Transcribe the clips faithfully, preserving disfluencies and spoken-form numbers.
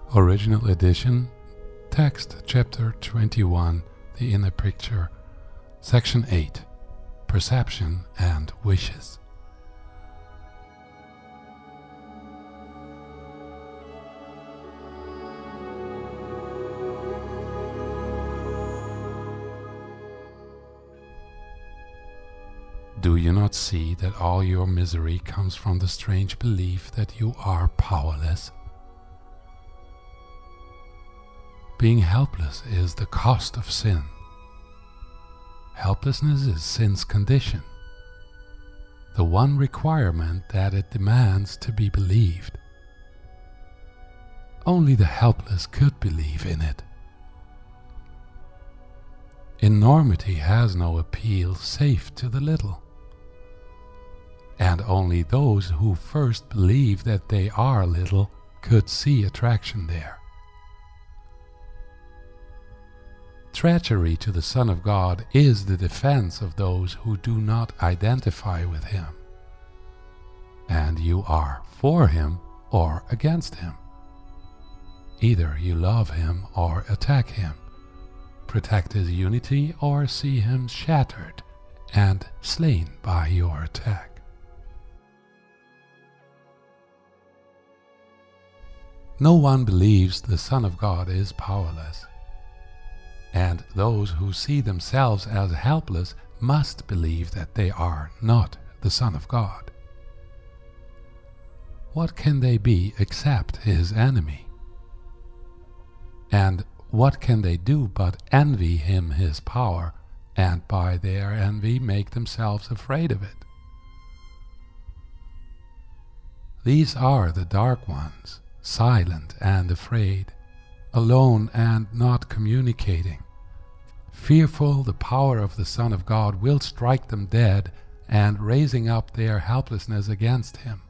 Original edition, text chapter twenty-one, The Inner Picture, section eight, Perception and Wishes. Do you not see that all your misery comes from the strange belief that you are powerless? Being helpless is the cost of sin. Helplessness is sin's condition, the one requirement that it demands to be believed. Only the helpless could believe in it. Enormity has no appeal save to the little, and only those who first believe that they are little could see attraction there. Treachery to the Son of God is the defense of those who do not identify with Him. And you are for Him or against Him. Either you love Him or attack Him, protect His unity or see Him shattered and slain by your attack. No one believes the Son of God is powerless. And those who see themselves as helpless must believe that they are not the Son of God. What can they be except His enemy? And what can they do but envy Him His power, and by their envy make themselves afraid of it? These are the dark ones, silent and afraid, alone and not communicating. Fearful the power of the Son of God will strike them dead and raising up their helplessness against Him.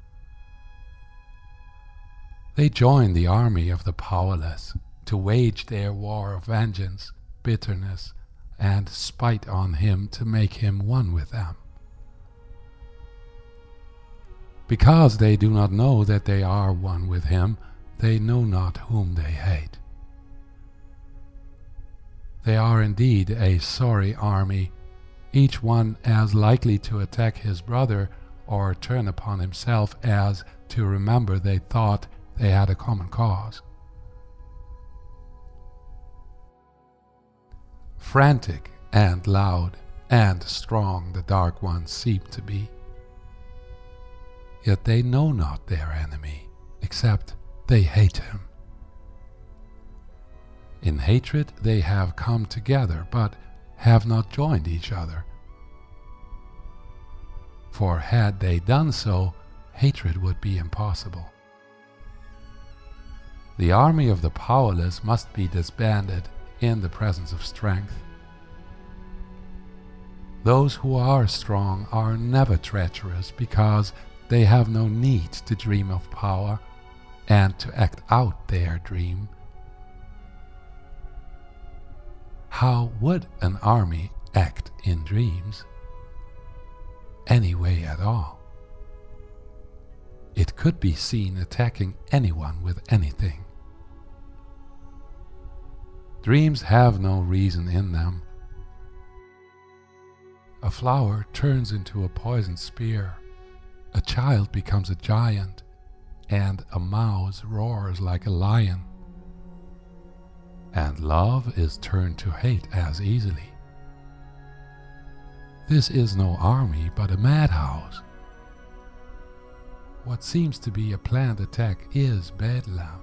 They join the army of the powerless to wage their war of vengeance, bitterness, and spite on Him to make Him one with them. Because they do not know that they are one with Him, they know not whom they hate. They are indeed a sorry army, each one as likely to attack his brother or turn upon himself as to remember they thought they had a common cause. Frantic and loud and strong the dark ones seem to be. Yet they know not their enemy, except they hate him. In hatred they have come together, but have not joined each other. For had they done so, hatred would be impossible. The army of the powerless must be disbanded in the presence of strength. Those who are strong are never treacherous because they have no need to dream of power and to act out their dream. How would an army act in dreams? Any way at all. It could be seen attacking anyone with anything. Dreams have no reason in them. A flower turns into a poisoned spear, a child becomes a giant, and a mouse roars like a lion. And love is turned to hate as easily. This is no army, but a madhouse. What seems to be a planned attack is bedlam.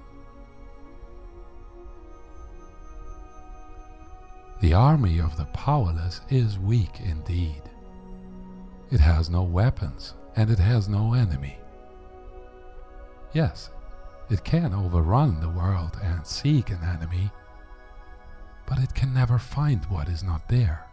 The army of the powerless is weak indeed. It has no weapons, and it has no enemy. Yes, it can overrun the world and seek an enemy, but it can never find what is not there.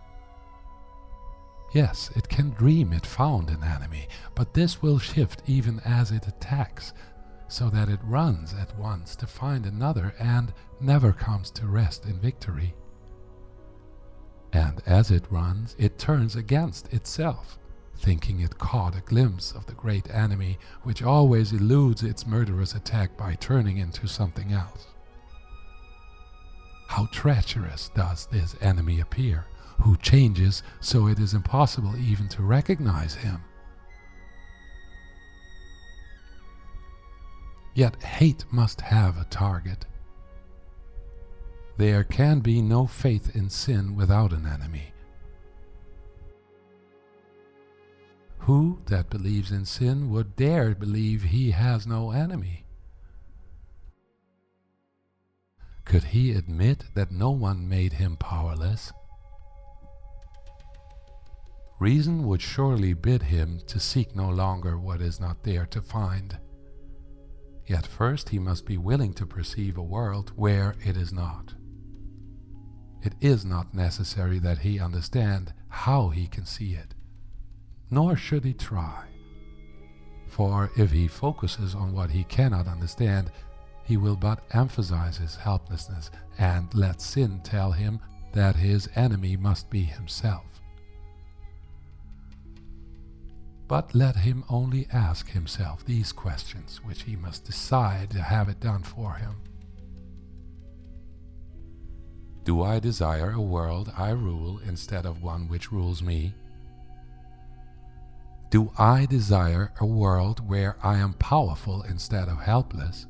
Yes, it can dream it found an enemy, but this will shift even as it attacks, so that it runs at once to find another and never comes to rest in victory. And as it runs, it turns against itself, thinking it caught a glimpse of the great enemy, which always eludes its murderous attack by turning into something else. How treacherous does this enemy appear, who changes so it is impossible even to recognize him. Yet hate must have a target. There can be no faith in sin without an enemy. Who that believes in sin would dare believe he has no enemy? Could he admit that no one made him powerless? Reason would surely bid him to seek no longer what is not there to find. Yet first he must be willing to perceive a world where it is not. It is not necessary that he understand how he can see it, nor should he try. For if he focuses on what he cannot understand, he will but emphasize his helplessness and let sin tell him that his enemy must be himself. But let him only ask himself these questions, which he must decide to have it done for him. Do I desire a world I rule instead of one which rules me? Do I desire a world where I am powerful instead of helpless?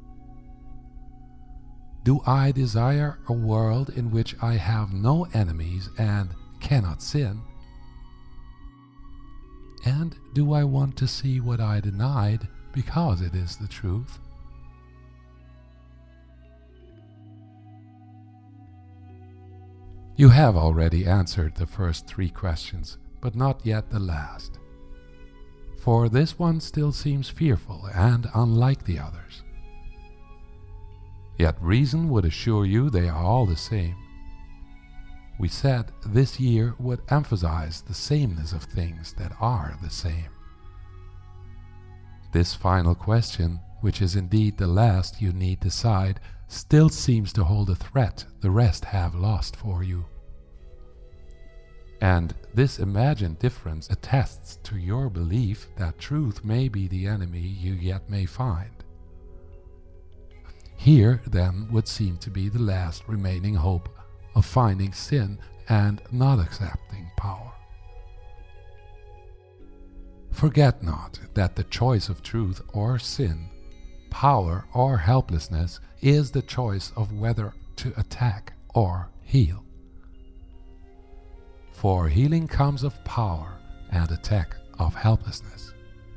Do I desire a world in which I have no enemies and cannot sin? And do I want to see what I denied because it is the truth? You have already answered the first three questions, but not yet the last. For this one still seems fearful and unlike the others. Yet reason would assure you they are all the same. We said this year would emphasize the sameness of things that are the same. This final question, which is indeed the last you need decide, still seems to hold a threat the rest have lost for you. And this imagined difference attests to your belief that truth may be the enemy you yet may find. Here, then, would seem to be the last remaining hope of finding sin and not accepting power. Forget not that the choice of truth or sin, power or helplessness, is the choice of whether to attack or heal. For healing comes of power and attack of helplessness.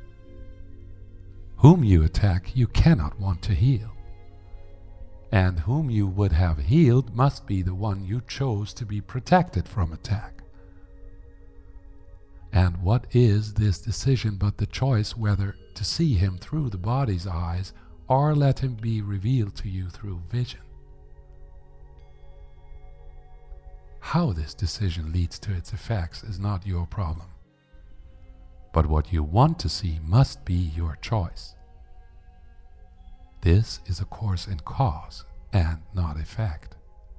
Whom you attack you cannot want to heal, and whom you would have healed must be the one you chose to be protected from attack. And what is this decision but the choice whether to see him through the body's eyes or let him be revealed to you through vision? How this decision leads to its effects is not your problem, but what you want to see must be your choice. This is a course in cause and not effect.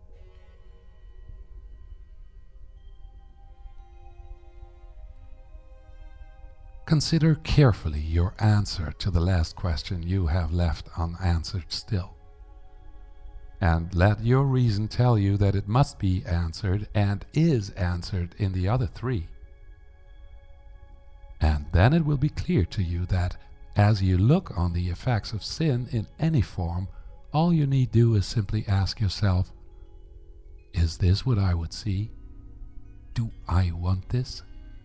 Consider carefully your answer to the last question you have left unanswered still, and let your reason tell you that it must be answered and is answered in the other three. And then it will be clear to you that as you look on the effects of sin in any form, all you need do is simply ask yourself, is this what I would see? Do I want this?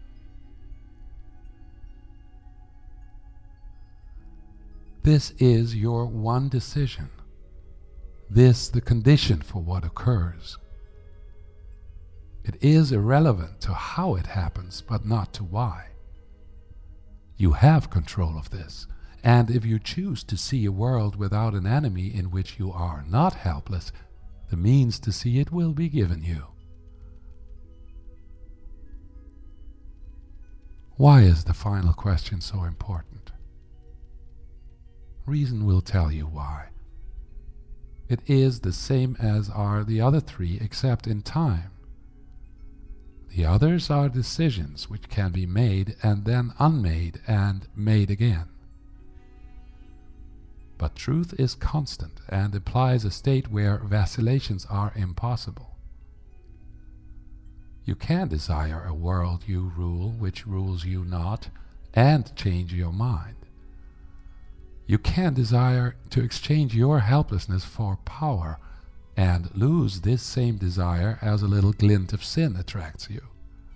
This is your one decision. This the condition for what occurs. It is irrelevant to how it happens, but not to why. You have control of this, and if you choose to see a world without an enemy in which you are not helpless, the means to see it will be given you. Why is the final question so important? Reason will tell you why. It is the same as are the other three, except in time. The others are decisions which can be made and then unmade and made again. But truth is constant and implies a state where vacillations are impossible. You can desire a world you rule which rules you not, and change your mind. You can desire to exchange your helplessness for power, and lose this same desire as a little glint of sin attracts you.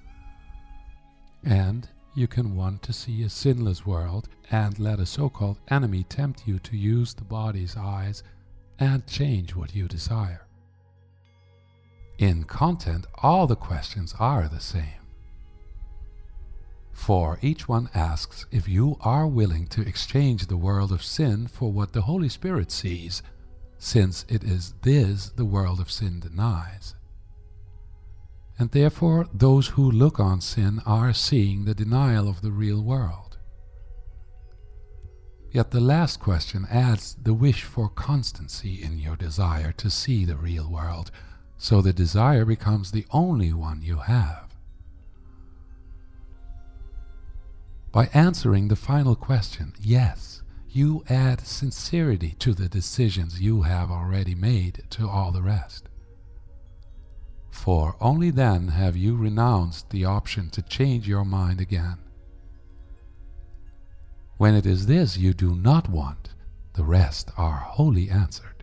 And you can want to see a sinless world and let a so-called enemy tempt you to use the body's eyes and change what you desire. In content, all the questions are the same. For each one asks if you are willing to exchange the world of sin for what the Holy Spirit sees, since it is this the world of sin denies. And therefore those who look on sin are seeing the denial of the real world. Yet the last question adds the wish for constancy in your desire to see the real world, so the desire becomes the only one you have. By answering the final question, yes, you add sincerity to the decisions you have already made to all the rest. For only then have you renounced the option to change your mind again. When it is this you do not want, the rest are wholly answered.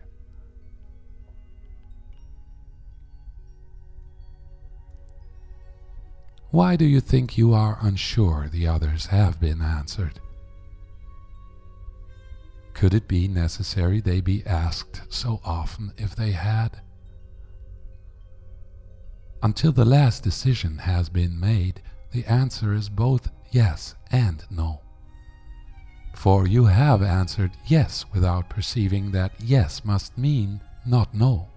Why do you think you are unsure the others have been answered? Could it be necessary they be asked so often if they had? Until the last decision has been made, the answer is both yes and no. For you have answered yes without perceiving that yes must mean not no.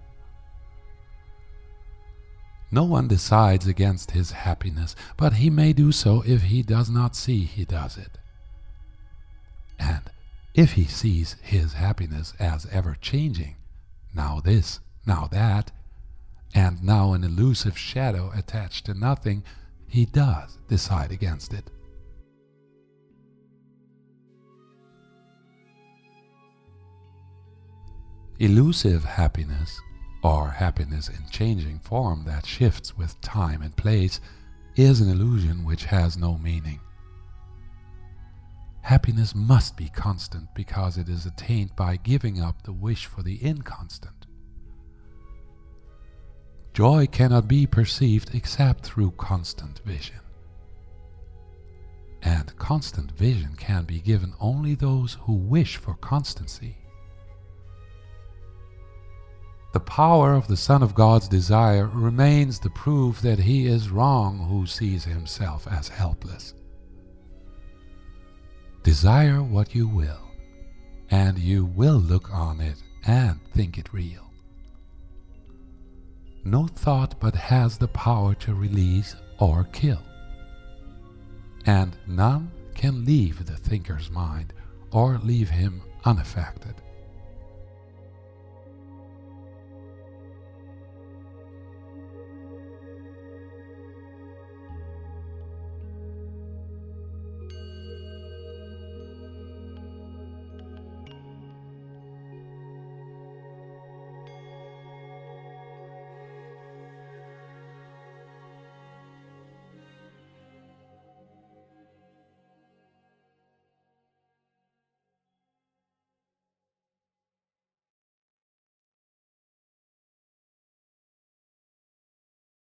No one decides against his happiness, but he may do so if he does not see he does it. And if he sees his happiness as ever changing, now this, now that, and now an elusive shadow attached to nothing, he does decide against it. Elusive happiness, or happiness in changing form that shifts with time and place, is an illusion which has no meaning. Happiness must be constant because it is attained by giving up the wish for the inconstant. Joy cannot be perceived except through constant vision. And constant vision can be given only those who wish for constancy. The power of the Son of God's desire remains the proof that he is wrong who sees himself as helpless. Desire what you will, and you will look on it and think it real. No thought but has the power to release or kill, and none can leave the thinker's mind or leave him unaffected.